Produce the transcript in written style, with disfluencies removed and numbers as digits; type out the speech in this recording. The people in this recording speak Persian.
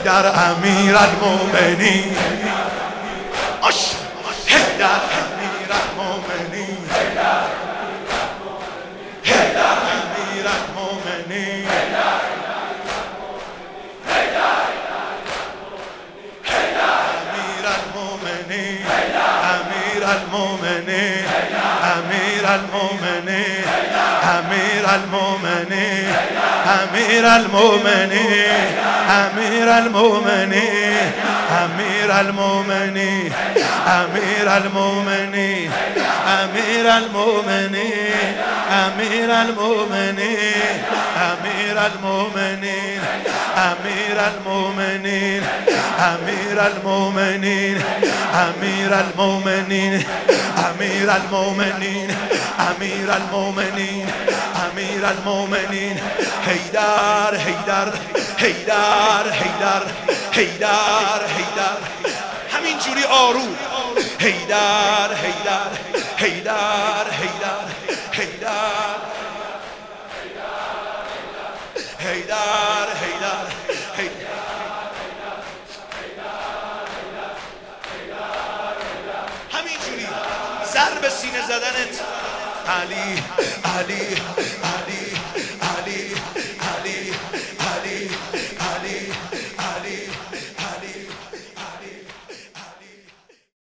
حیدر امیرالمومنین حیدر امیرالمومنین حیدر امیرالمومنین امیرالمومنین امیرالمومنین امیرالمومنین امیرالمومنین امیرالمومنین امیرالمومنین امیرالمومنین امیرالمومنین امیرالمومنین امیرالمومنین امیرالمومنین امیرالمومنین امیرالمومنین امیرالمومنین امیرالمومنین امیرالمومنین حیدر حیدر حیدر حیدر حیدر حیدر همینجوری آروم حیدر حیدر حیدر حیدر حیدر حیدر حیدر همینجوری ضرب سینه زدنت علی علی علی علی علی علی علی علی